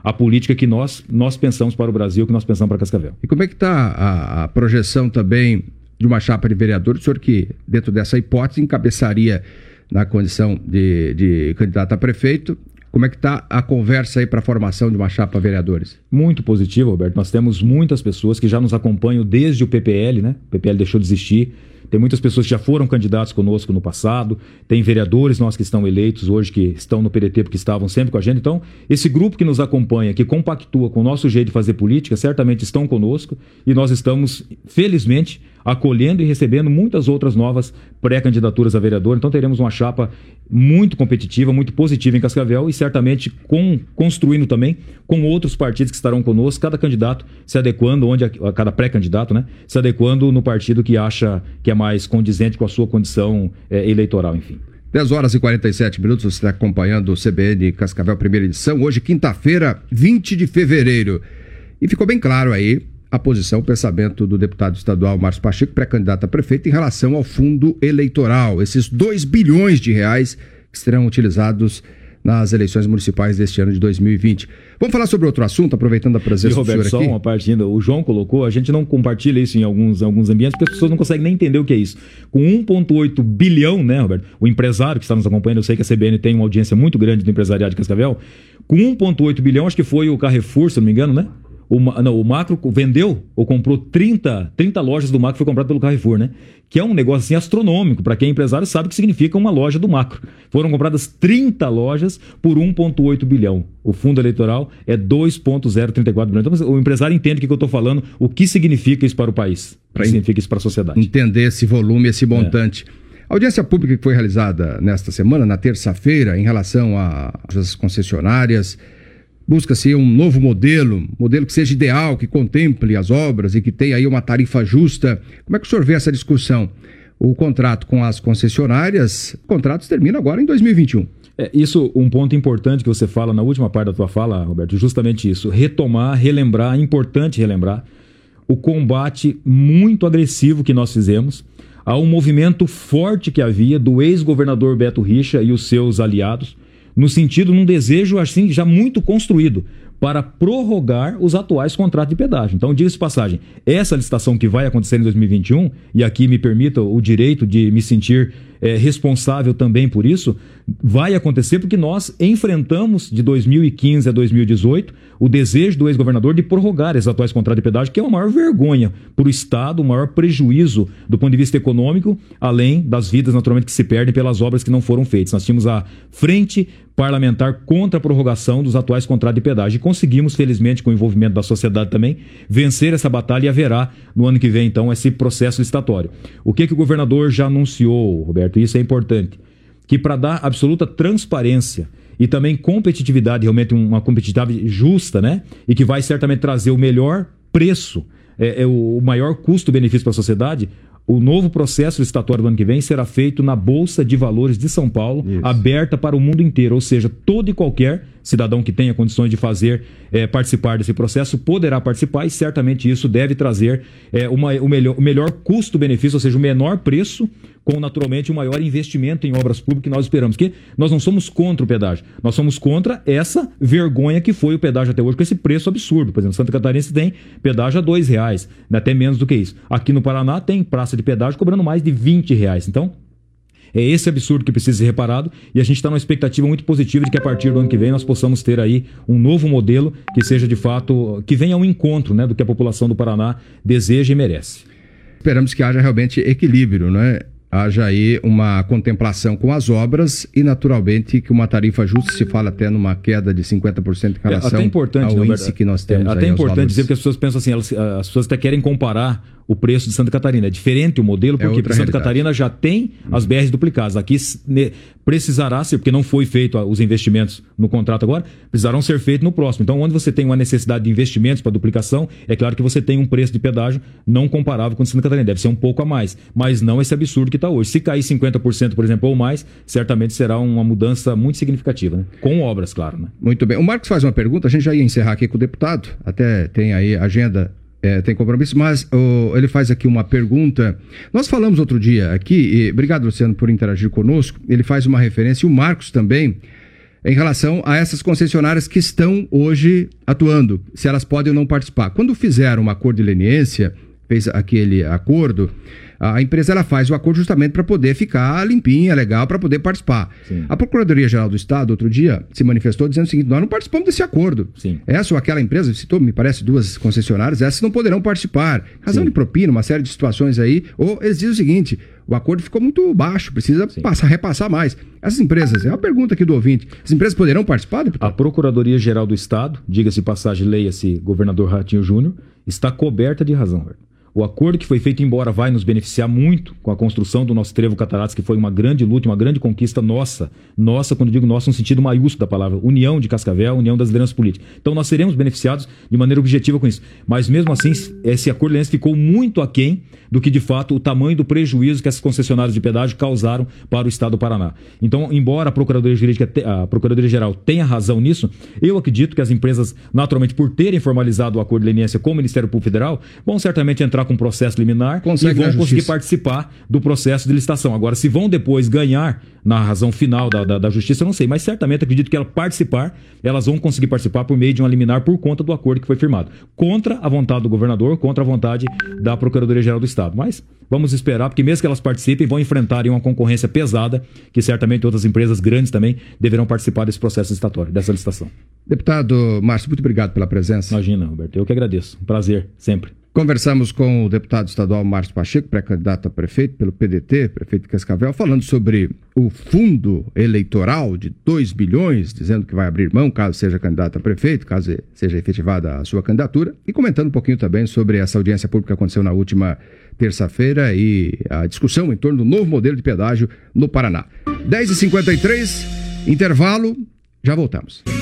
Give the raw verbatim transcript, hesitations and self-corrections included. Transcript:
a política que nós, nós pensamos para o Brasil, que nós pensamos para Cascavel. E como é que está a, a projeção também de uma chapa de vereador? O senhor que, dentro dessa hipótese, encabeçaria na condição de, de candidato a prefeito. Como é que está a conversa aí para a formação de uma chapa vereadores? Muito positivo, Roberto. Nós temos muitas pessoas que já nos acompanham desde o P P L, né? O P P L deixou de existir. Tem muitas pessoas que já foram candidatos conosco no passado, tem vereadores nossos que estão eleitos hoje, que estão no P D T porque estavam sempre com a gente. Então, esse grupo que nos acompanha, que compactua com o nosso jeito de fazer política, certamente estão conosco e nós estamos, felizmente, acolhendo e recebendo muitas outras novas pré-candidaturas a vereador. Então teremos uma chapa muito competitiva, muito positiva em Cascavel e certamente com, construindo também com outros partidos que estarão conosco, cada candidato se adequando, onde a, a cada pré-candidato, né, se adequando no partido que acha que é mais condizente com a sua condição é, eleitoral, enfim. dez horas e quarenta e sete minutos, você está acompanhando o C B N Cascavel, primeira edição, hoje quinta-feira, vinte de fevereiro. E ficou bem claro aí a posição, o pensamento do deputado estadual Márcio Pacheco, pré-candidato a prefeito, em relação ao fundo eleitoral, esses dois bilhões de reais que serão utilizados nas eleições municipais deste ano de dois mil e vinte. Vamos falar sobre outro assunto, aproveitando a presença e, Roberto, do senhor aqui? Só uma parte ainda, o João colocou, a gente não compartilha isso em alguns, alguns ambientes, porque as pessoas não conseguem nem entender o que é isso. Com um vírgula oito bilhão, né, Roberto? O empresário que está nos acompanhando, eu sei que a C B N tem uma audiência muito grande do empresariado de Cascavel, com um vírgula oito bilhão, acho que foi o Carrefour, se não me engano, né? O, não, o Macro vendeu ou comprou trinta, trinta lojas do Macro, foi comprado pelo Carrefour, né? Que é um negócio assim astronômico. Para quem é empresário sabe o que significa uma loja do Macro. Foram compradas trinta lojas por um vírgula oito bilhão. O fundo eleitoral é dois vírgula zero trinta e quatro bilhões. Então o empresário entende o que eu estou falando, o que significa isso para o país, o que significa isso para a sociedade. Entender esse volume, esse montante. É. A audiência pública que foi realizada nesta semana, na terça-feira, em relação às concessionárias, busca-se um novo modelo, modelo que seja ideal, que contemple as obras e que tenha aí uma tarifa justa. Como é que o senhor vê essa discussão? O contrato com as concessionárias, contratos terminam agora em dois mil e vinte e um. É, isso, um ponto importante que você fala na última parte da tua fala, Roberto, justamente isso. Retomar, relembrar, é importante relembrar o combate muito agressivo que nós fizemos a um movimento forte que havia do ex-governador Beto Richa e os seus aliados, no sentido, num desejo assim já muito construído para prorrogar os atuais contratos de pedágio. Então, diga-se de passagem, essa licitação que vai acontecer em dois mil e vinte e um, e aqui me permita o direito de me sentir é, responsável também por isso, vai acontecer porque nós enfrentamos de dois mil e quinze a dois mil e dezoito o desejo do ex-governador de prorrogar esses atuais contratos de pedágio, que é uma maior vergonha para o Estado, o maior prejuízo do ponto de vista econômico, além das vidas naturalmente que se perdem pelas obras que não foram feitas. Nós tínhamos a frente parlamentar contra a prorrogação dos atuais contratos de pedágio e conseguimos, felizmente, com o envolvimento da sociedade também, vencer essa batalha e haverá no ano que vem, então, esse processo licitatório. O que, que o governador já anunciou, Roberto, e isso é importante, que para dar absoluta transparência e também competitividade, realmente uma competitividade justa, né? E que vai certamente trazer o melhor preço, é, é o maior custo-benefício para a sociedade. O novo processo licitatório do ano que vem será feito na Bolsa de Valores de São Paulo, isso, aberta para o mundo inteiro, ou seja, todo e qualquer cidadão que tenha condições de fazer, é, participar desse processo, poderá participar e certamente isso deve trazer é, uma, o, melhor, o melhor custo-benefício, ou seja, o menor preço, com naturalmente o maior investimento em obras públicas que nós esperamos. Porque nós não somos contra o pedágio, nós somos contra essa vergonha que foi o pedágio até hoje, com esse preço absurdo. Por exemplo, Santa Catarina tem pedágio a dois reais, até menos do que isso. Aqui no Paraná tem praça de pedágio cobrando mais de vinte reais. Então, é esse absurdo que precisa ser reparado e a gente está numa expectativa muito positiva de que a partir do ano que vem nós possamos ter aí um novo modelo que seja de fato, que venha ao encontro, né, do que a população do Paraná deseja e merece. Esperamos que haja realmente equilíbrio, né? Haja aí uma contemplação com as obras e, naturalmente, que uma tarifa justa, se fala até numa queda de cinquenta por cento em relação é, até importante, ao não, índice que nós temos. É, até aí, importante dizer que as pessoas pensam assim, elas, as pessoas até querem comparar o preço de Santa Catarina. É diferente o modelo, porque, é porque Santa Catarina já tem as B Rs duplicadas. Aqui ne, precisará ser, porque não foi feito os investimentos no contrato agora, precisarão ser feitos no próximo. Então, onde você tem uma necessidade de investimentos para duplicação, é claro que você tem um preço de pedágio não comparável com Santa Catarina. Deve ser um pouco a mais, mas não esse absurdo que está hoje. Se cair cinquenta por cento, por exemplo, ou mais, certamente será uma mudança muito significativa, né? Com obras, claro. Né? Muito bem. O Marcos faz uma pergunta, a gente já ia encerrar aqui com o deputado, até tem aí agenda, é, tem compromisso, mas oh, ele faz aqui uma pergunta. Nós falamos outro dia aqui, e obrigado, Luciano, por interagir conosco, ele faz uma referência, e o Marcos também, em relação a essas concessionárias que estão hoje atuando, se elas podem ou não participar. Quando fizeram um acordo de leniência, fez aquele acordo, a empresa ela faz o acordo justamente para poder ficar limpinha, legal, para poder participar. Sim. A Procuradoria-Geral do Estado, outro dia, se manifestou dizendo o seguinte: nós não participamos desse acordo. Sim. Essa ou aquela empresa, citou, me parece, duas concessionárias, essas não poderão participar. Razão Sim. de propina, uma série de situações aí. Ou eles dizem o seguinte: o acordo ficou muito baixo, precisa passar, repassar mais. Essas empresas, é uma pergunta aqui do ouvinte, as empresas poderão participar, deputado? A Procuradoria-Geral do Estado, diga-se passagem, leia-se governador Ratinho Júnior, está coberta de razão, Roberto. O acordo que foi feito, embora vai nos beneficiar muito com a construção do nosso trevo Cataratas, que foi uma grande luta, uma grande conquista nossa. Nossa, quando digo nossa, no sentido maiúsculo da palavra. União de Cascavel, união das lideranças políticas. Então nós seremos beneficiados de maneira objetiva com isso. Mas mesmo assim, esse acordo de leniência ficou muito aquém do que, de fato, o tamanho do prejuízo que essas concessionárias de pedágio causaram para o Estado do Paraná. Então, embora a Procuradoria Jurídica, a Procuradoria-Geral tenha razão nisso, eu acredito que as empresas, naturalmente, por terem formalizado o acordo de leniência com o Ministério Público Federal, vão certamente entrar com um processo liminar Consegue e vão conseguir participar do processo de licitação. Agora, se vão depois ganhar na razão final da, da, da justiça, eu não sei, mas certamente acredito que ela participar, elas vão conseguir participar por meio de uma liminar por conta do acordo que foi firmado. Contra a vontade do governador, contra a vontade da Procuradoria-Geral do Estado. Mas vamos esperar, porque mesmo que elas participem, vão enfrentar uma concorrência pesada, que certamente outras empresas grandes também deverão participar desse processo licitatório, dessa licitação. Deputado Márcio, muito obrigado pela presença. Imagina, Roberto, eu que agradeço. Um prazer, sempre. Conversamos com o deputado estadual Márcio Pacheco, pré-candidato a prefeito pelo P D T, prefeito de Cascavel, falando sobre o fundo eleitoral de dois bilhões, dizendo que vai abrir mão caso seja candidato a prefeito, caso seja efetivada a sua candidatura, e comentando um pouquinho também sobre essa audiência pública que aconteceu na última terça-feira e a discussão em torno do novo modelo de pedágio no Paraná. dez e cinquenta e três, intervalo, já voltamos.